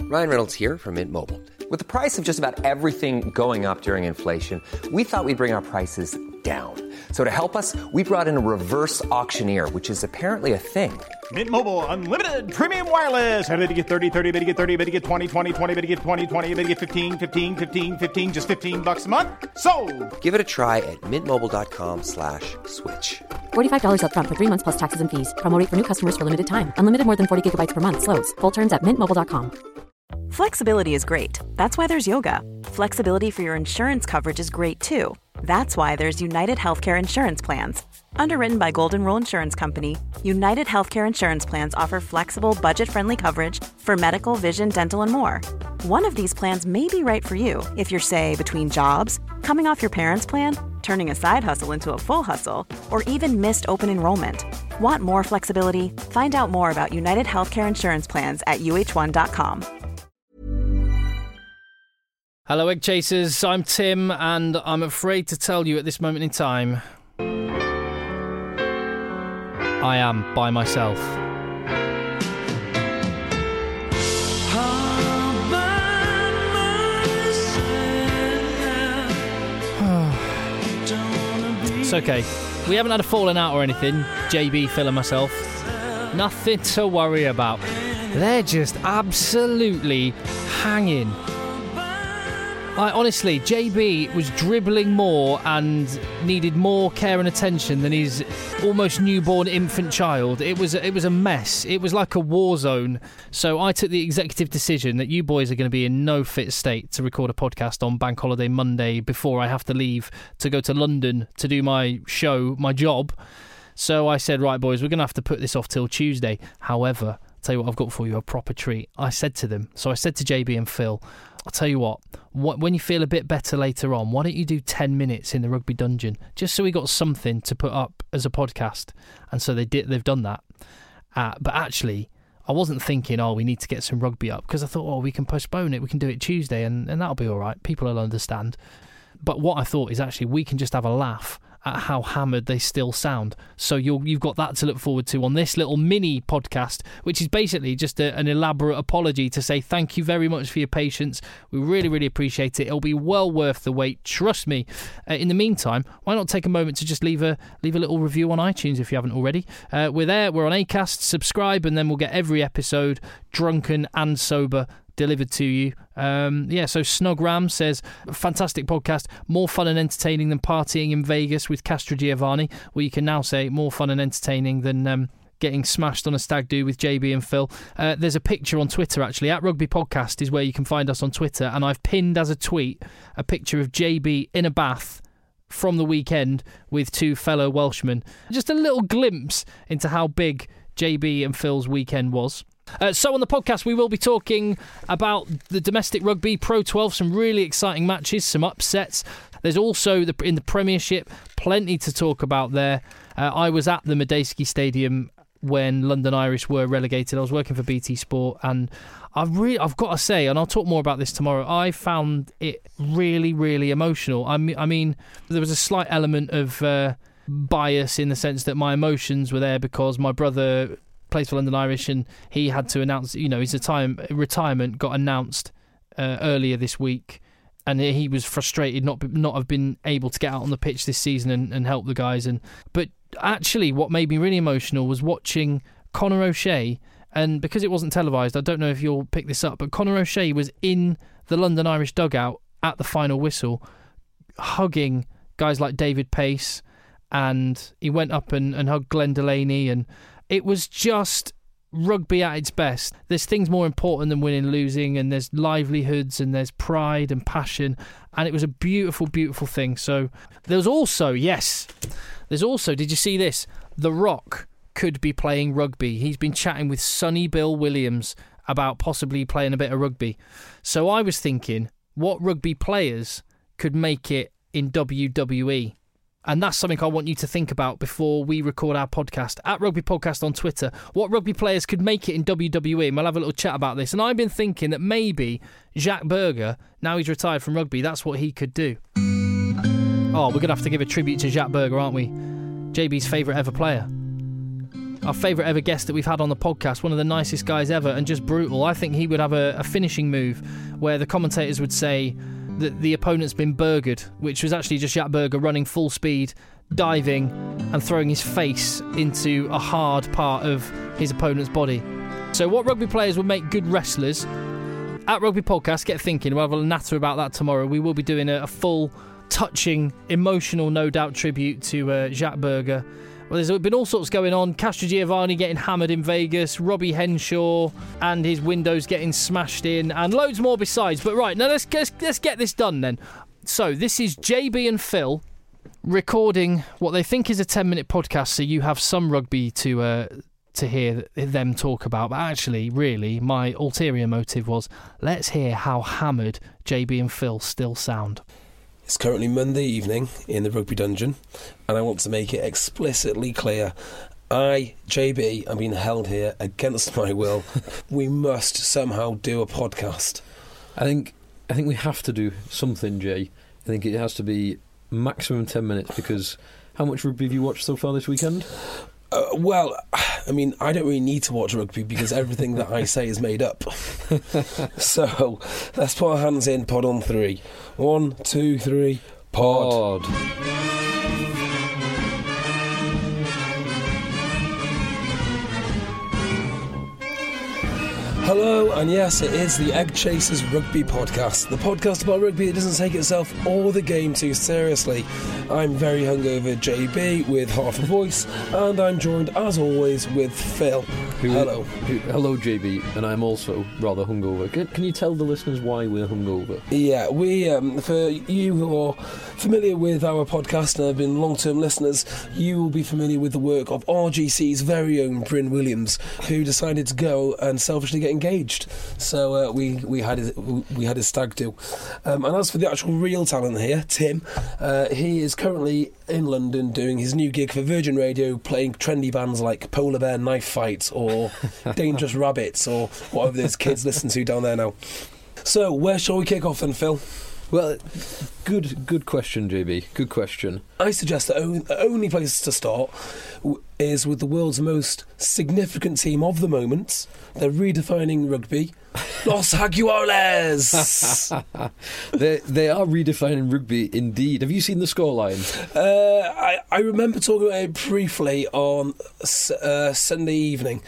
Ryan Reynolds here from Mint Mobile. With the price of just about everything going up during inflation, we thought we'd bring our prices down. So to help us, we brought in a reverse auctioneer, which is apparently a thing. Mint Mobile Unlimited Premium Wireless. How to get 30, 30, bit to get 30, bit to get 20, 20, 20, bit to get 20, 20, bit to get 15, 15, 15, 15, just $15 a month? Sold! Give it a try at mintmobile.com/switch. $45 up front for 3 months plus taxes and fees. Promo rate for new customers for limited time. Unlimited more than 40 gigabytes per month. Slows full terms at mintmobile.com. Flexibility is great. That's why there's yoga. Flexibility for your insurance coverage is great too. That's why there's United Healthcare Insurance Plans. Underwritten by Golden Rule Insurance Company, United Healthcare Insurance Plans offer flexible, budget-friendly coverage for medical, vision, dental, and more. One of these plans may be right for you if you're, say, between jobs, coming off your parents' plan, turning a side hustle into a full hustle, or even missed open enrollment. Want more flexibility? Find out more about United Healthcare Insurance Plans at uh1.com. Hello, Egg Chasers. I'm Tim, and I'm afraid to tell you at this moment in time, I am by myself. It's okay. We haven't had a falling out or anything, JB, Phil and myself. Nothing to worry about. They're just absolutely hanging. Honestly, JB was dribbling more and needed more care and attention than his almost newborn infant child. It was a mess. It was like a war zone. So I took the executive decision that you boys are going to be in no fit state to record a podcast on Bank Holiday Monday before I have to leave to go to London to do my show, my job. So I said, right, boys, we're going to have to put this off till Tuesday. However, I'll tell you what, I've got for you, a proper treat. I said to JB and Phil, I'll tell you what, when you feel a bit better later on, why don't you do 10 minutes in the rugby dungeon, just so we got something to put up as a podcast. And so they've done that. But actually, I wasn't thinking, we need to get some rugby up, because I thought, we can postpone it, we can do it Tuesday, and that'll be all right. People will understand. But what I thought is actually we can just have a laugh at how hammered they still sound. So you've got that to look forward to on this little mini podcast, which is basically just an elaborate apology to say thank you very much for your patience. We really, really appreciate it. It'll be well worth the wait, trust me. In the meantime, why not take a moment to just leave a little review on iTunes if you haven't already. We're there, we're on Acast, subscribe, and then we'll get every episode, drunken and sober, delivered to you. So Snug Ram says, fantastic podcast, more fun and entertaining than partying in Vegas with Castro Giovanni. Well, you can now say more fun and entertaining than getting smashed on a stag do with JB and Phil. There's a picture on Twitter, actually. At Rugby Podcast is where you can find us on Twitter, and I've pinned as a tweet a picture of JB in a bath from the weekend with two fellow Welshmen. Just a little glimpse into how big JB and Phil's weekend was. So on the podcast, we will be talking about the domestic rugby, Pro 12, some really exciting matches, some upsets. There's also, in the Premiership, plenty to talk about there. I was at the Madejski Stadium when London Irish were relegated. I was working for BT Sport, and I've got to say, and I'll talk more about this tomorrow, I found it really, really emotional. I mean, there was a slight element of bias in the sense that my emotions were there because my brother plays for London Irish, and he had to announce, his retirement got announced earlier this week, and he was frustrated not have been able to get out on the pitch this season and help the guys. But actually, what made me really emotional was watching Conor O'Shea, and because it wasn't televised, I don't know if you'll pick this up, but Conor O'Shea was in the London Irish dugout at the final whistle, hugging guys like David Pace, and he went up and hugged Glenn Delaney, and it was just rugby at its best. There's things more important than winning and losing, and there's livelihoods, and there's pride and passion, and it was a beautiful, beautiful thing. So there's also, did you see this? The Rock could be playing rugby. He's been chatting with Sonny Bill Williams about possibly playing a bit of rugby. So I was thinking, what rugby players could make it in WWE? And that's something I want you to think about before we record our podcast. At Rugby Podcast on Twitter, what rugby players could make it in WWE? And we'll have a little chat about this. And I've been thinking that maybe Jacques Berger, now he's retired from rugby, that's what he could do. We're going to have to give a tribute to Jacques Berger, aren't we? JB's favourite ever player. our favourite ever guest that we've had on the podcast, one of the nicest guys ever, and just brutal. I think he would have a finishing move where the commentators would say that the opponent's been burgered, which was actually just Jack Berger running full speed, diving and throwing his face into a hard part of his opponent's body. So what rugby players would make good wrestlers? At Rugby Podcast, get thinking. We'll have a natter about that tomorrow. We will be doing a full, touching, emotional, no doubt, tribute to Jack Berger. Well, there's been all sorts going on. Castrogiovanni getting hammered in Vegas, Robbie Henshaw and his windows getting smashed in, and loads more besides. But right, now let's get this done then. So this is JB and Phil recording what they think is a 10-minute podcast, so you have some rugby to hear them talk about. But actually, really, my ulterior motive was, let's hear how hammered JB and Phil still sound. It's currently Monday evening in the Rugby Dungeon, and I want to make it explicitly clear. I, JB, am being held here against my will. We must somehow do a podcast. I think we have to do something, Jay. I think it has to be maximum 10 minutes, because how much rugby have you watched so far this weekend? Well, I mean, I don't really need to watch rugby because everything that I say is made up. So, let's put our hands in, pod on 3. 1, 2, 3, pod. Hello, and yes, it is the Egg Chasers Rugby Podcast, the podcast about rugby that doesn't take itself or the game too seriously. I'm very hungover JB with half a voice, and I'm joined, as always, with Phil. Hello. Hello, JB, and I'm also rather hungover. Can you tell the listeners why we're hungover? Yeah, we, for you who are familiar with our podcast and have been long-term listeners, you will be familiar with the work of RGC's very own Bryn Williams, who decided to go and selfishly get engaged. So we had his stag do. And as for the actual real talent here, Tim, he is currently in London doing his new gig for Virgin Radio, playing trendy bands like Polar Bear Knife Fight or Dangerous Rabbits or whatever those kids listen to down there now. So where shall we kick off then, Phil? Well, good question, JB. Good question. I suggest the only place to start is with the world's most significant team of the moment. They're redefining rugby. Los Jaguares! They are redefining rugby indeed. Have you seen the scoreline? I remember talking about it briefly on Sunday evening.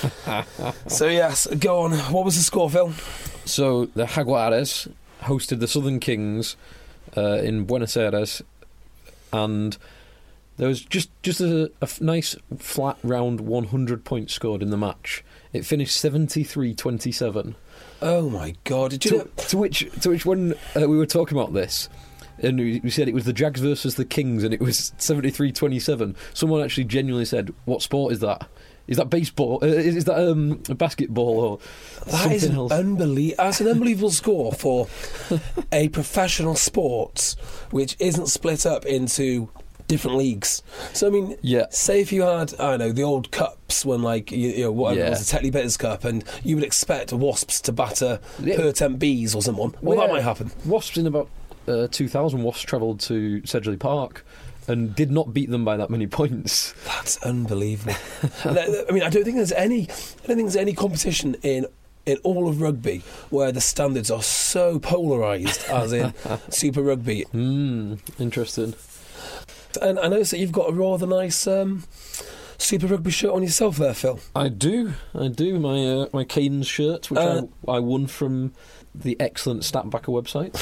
So yes, go on. What was the score, Phil? So the Jaguares hosted the Southern Kings in Buenos Aires, and there was just a nice flat round 100 points scored in the match. It finished 73-27. Oh my God! Did you to which when we were talking about this, and we said it was the Jags versus the Kings, and it was 73-27. Someone actually genuinely said, "What sport is that? Is that baseball? Is that basketball or that is else?" That's an unbelievable score for a professional sport which isn't split up into different leagues. So I mean, yeah. Say if you had, I don't know, the old cups when like you know whatever it was, the Tetley Bitters Cup, and you would expect Wasps to batter Pertemps Bees or someone. Well, that might happen. Wasps in about 2000. Wasps travelled to Sedgley Park and did not beat them by that many points. That's unbelievable. I mean, I don't think there's any competition in all of rugby where the standards are so polarised as in Super Rugby. Interesting. And I notice that you've got a rather nice Super Rugby shirt on yourself there, Phil. I do. My Canes shirt, which I won from the excellent Statbacker website.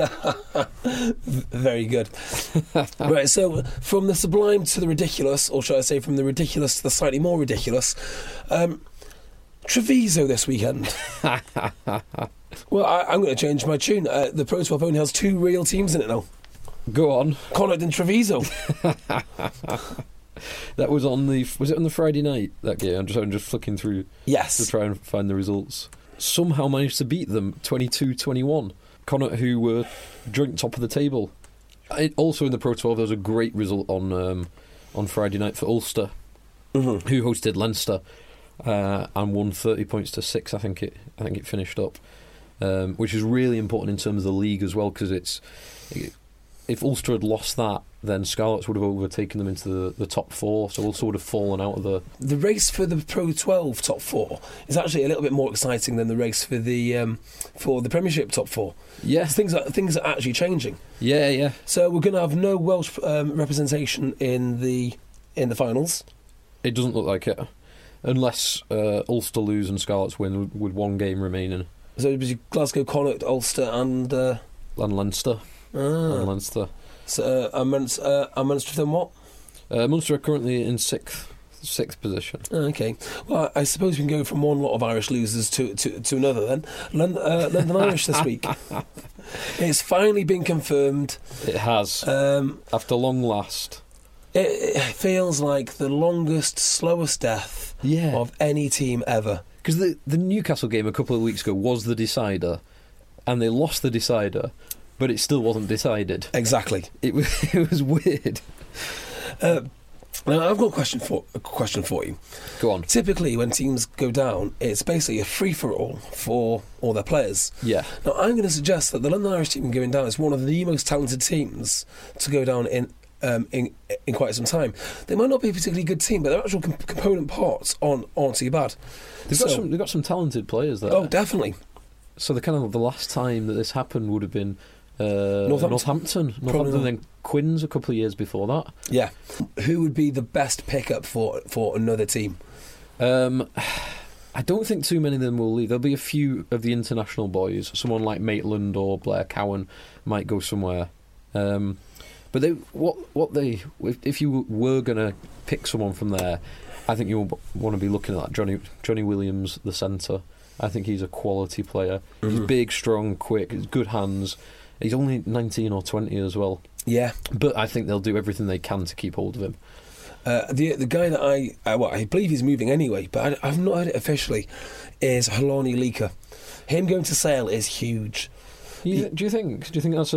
Very good. Right, so from the sublime to the ridiculous, or should I say from the ridiculous to the slightly more ridiculous, Treviso this weekend. Well, I'm going to change my tune. The Pro 12 only has 2 real teams in it now. Go on. Connacht and Treviso. That was it on the Friday night, that game? I'm just flicking through to try and find the results. Somehow managed to beat them 22-21. Connacht, who were joint top of the table. Also in the Pro 12 there was a great result on Friday night for Ulster, who hosted Leinster and won 30 points to 6. I think it finished up, which is really important in terms of the league as well, because if Ulster had lost that, then Scarlets would have overtaken them into the top 4, so also would have fallen out of the... The race for the Pro 12 top 4 is actually a little bit more exciting than the race for the Premiership top 4. Yeah. Things are actually changing. Yeah. So we're going to have no Welsh representation in the finals. It doesn't look like it. Unless Ulster lose and Scarlets win with 1 game remaining. So it was Glasgow, Connacht, Ulster and Leinster. And Leinster. So, Munster then what? Munster are currently in sixth position. Okay. Well, I suppose we can go from one lot of Irish losers to another then. London Irish this week. It's finally been confirmed. It has. After long last. It feels like the longest, slowest death of any team ever. Because the Newcastle game a couple of weeks ago was the decider, and they lost the decider, but it still wasn't decided. Exactly. It was weird. Now I've got a question for you. Go on. Typically, when teams go down, it's basically a free-for-all for all their players. Yeah. Now I'm going to suggest that the London Irish team going down is one of the most talented teams to go down in quite some time. They might not be a particularly good team, but their actual component parts aren't too bad. They've got some talented players there. Oh, definitely. So the last time that this happened would have been Northampton, and then Quins a couple of years before that. Yeah. Who would be the best pickup for another team? I don't think too many of them will leave. There'll be a few of the international boys. Someone like Maitland or Blair Cowan might go somewhere. But if you were going to pick someone from there, I think you want to be looking at that Johnny Williams, the centre. I think he's a quality player. Mm-hmm. He's big, strong, quick, he's good hands. He's only 19 or 20 as well. Yeah. But I think they'll do everything they can to keep hold of him. The guy that I believe he's moving anyway, but I've not heard it officially, is Helani Lika. Him going to Sale is huge. Do you think that's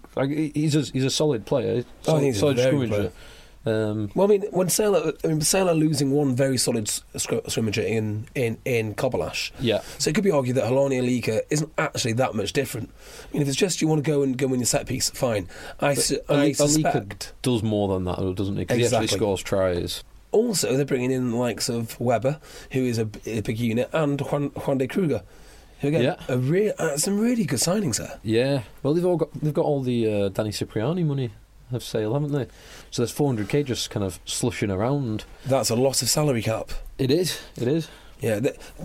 he's a solid player? He's solid a very player. Well, I mean, when Sale are losing one very solid scrimmager in Cobalash. Yeah. So it could be argued that Helani Alika isn't actually that much different. I mean, if it's just you want to go win your set piece, fine. I suspect does more than that, though, doesn't he? Because he actually scores tries. Also, they're bringing in the likes of Weber, who is a big unit, and Juan de Kruger. Again, some really good signings there. Yeah, well, they've got all the Danny Cipriani money of Sale, haven't they? So there's 400k just kind of slushing around. That's a lot of salary cap. It is. Yeah,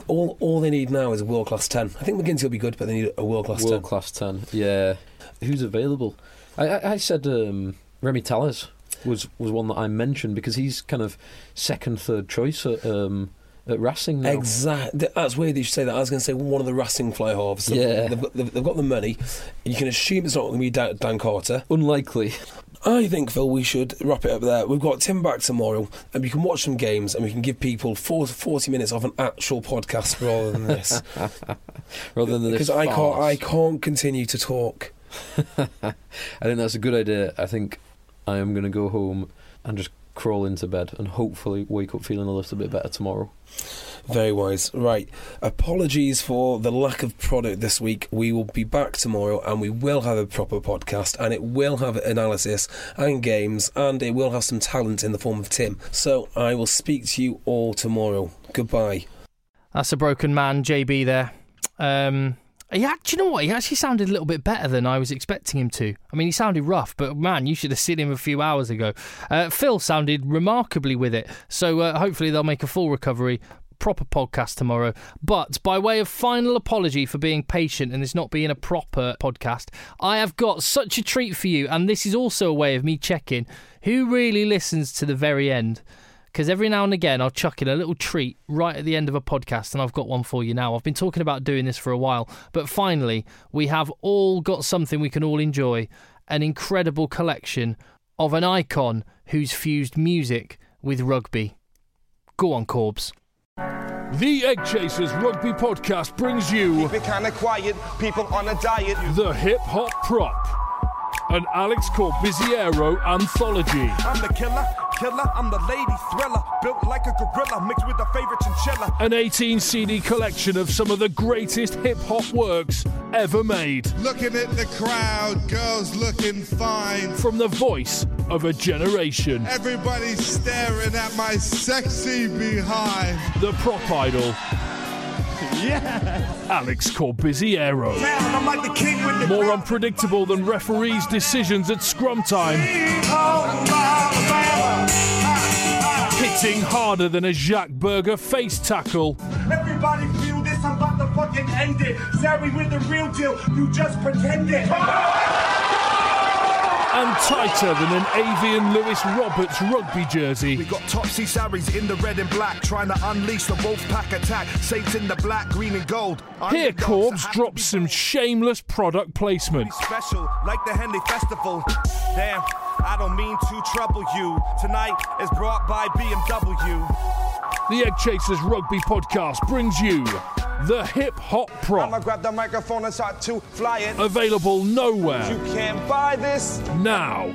all they need now is a world class 10. I think McGinty will be good, but they need a world class 10. World class 10. Yeah. Who's available? I said Remy Tallers was one that I mentioned because he's kind of second, third choice at Racing now. Exactly. That's weird that you should say that. I was going to say one of the Racing fly halves. Yeah. They've got the money. You can assume it's not going to be Dan Carter. Unlikely. I think, Phil, we should wrap it up there. We've got Tim back tomorrow, and we can watch some games, and we can give people 40 minutes of an actual podcast rather than this. Rather than this. Because I can't continue to talk. I think that's a good idea. I think I am going to go home and just crawl into bed and hopefully wake up feeling a little bit better tomorrow. Very wise. Right. Apologies for the lack of product this week. We will be back tomorrow and we will have a proper podcast and it will have analysis and games and it will have some talent in the form of Tim. So I will speak to you all tomorrow. Goodbye. That's a broken man, JB there. Do you know what? He actually sounded a little bit better than I was expecting him to. I mean, he sounded rough, but man, you should have seen him a few hours ago. Phil sounded remarkably with it, so hopefully they'll make a full recovery. Proper podcast tomorrow. But by way of final apology for being patient and this not being a proper podcast, I have got such a treat for you, and this is also a way of me checking who really listens to the very end. Because every now and again I'll chuck in a little treat right at the end of a podcast, and I've got one for you now. I've been talking about doing this for a while, but finally we have all got something we can all enjoy, an incredible collection of an icon who's fused music with rugby. Go on, Corbs. The Egg Chasers Rugby Podcast brings you Keep it kind of quiet, people on a diet. The Hip Hop Prop, an Alex Corbiziero anthology. I'm the killer, I'm the lady thriller, built like a gorilla, mixed with a favorite chinchilla. An 18 CD collection of some of the greatest hip-hop works ever made. Looking at the crowd, girls looking fine. From The Voice, of a generation. Everybody's staring at my sexy behind. The prop idol. Yeah. Alex Corbiziero. I'm like the king with the More unpredictable than referees' decisions at scrum time. Hitting harder than a Jacques Berger face tackle. Everybody feel this, I'm about to fucking end it. Sorry, we're the real deal, you just pretended. And tighter than an Avian Lewis Roberts rugby jersey. We got Topsy Sarries in the red and black, trying to unleash the Wolfpack attack. Saints in the black, green and gold. Here Corbs drops some shameless product placement. Special, like the Henley Festival. Damn, I don't mean to trouble you. Tonight is brought by BMW. The Egg Chasers Rugby Podcast brings you the Hip Hop Prop. I'ma grab the microphone and start to fly it. Available nowhere. You can't buy this now.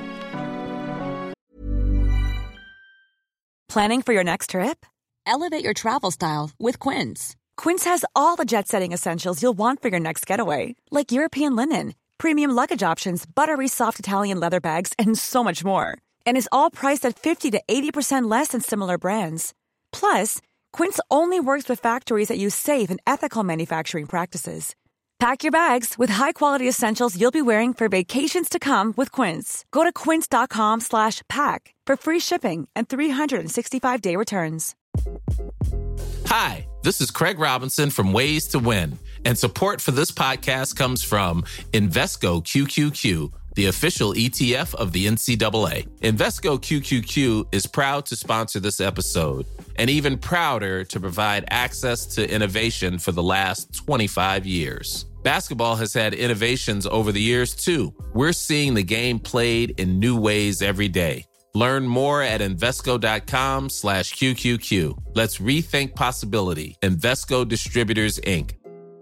Planning for your next trip? Elevate your travel style with Quince. Quince has all the jet-setting essentials you'll want for your next getaway, like European linen, premium luggage options, buttery soft Italian leather bags, and so much more. And is all priced at 50 to 80% less than similar brands. Plus, Quince only works with factories that use safe and ethical manufacturing practices. Pack your bags with high-quality essentials you'll be wearing for vacations to come with Quince. Go to quince.com/pack for free shipping and 365-day returns. Hi, this is Craig Robinson from Ways to Win, and support for this podcast comes from Invesco QQQ, the official ETF of the NCAA. Invesco QQQ is proud to sponsor this episode, and even prouder to provide access to innovation for the last 25 years. Basketball has had innovations over the years, too. We're seeing the game played in new ways every day. Learn more at Invesco.com/QQQ. Let's rethink possibility. Invesco Distributors, Inc.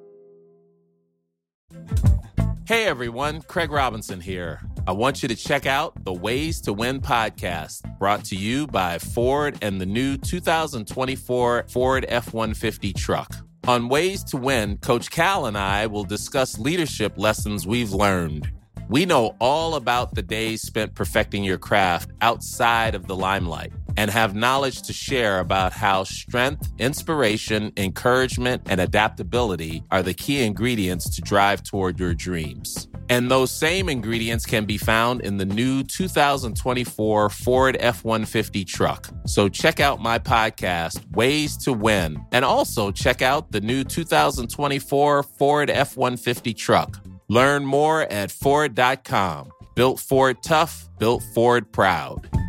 Hey everyone, Craig Robinson here. I want you to check out the Ways to Win podcast, brought to you by Ford and the new 2024 Ford F-150 truck. On Ways to Win, Coach Cal and I will discuss leadership lessons we've learned. We know all about the days spent perfecting your craft outside of the limelight, and have knowledge to share about how strength, inspiration, encouragement, and adaptability are the key ingredients to drive toward your dreams. And those same ingredients can be found in the new 2024 Ford F-150 truck. So check out my podcast, Ways to Win, and also check out the new 2024 Ford F-150 truck. Learn more at Ford.com. Built Ford tough, built Ford proud.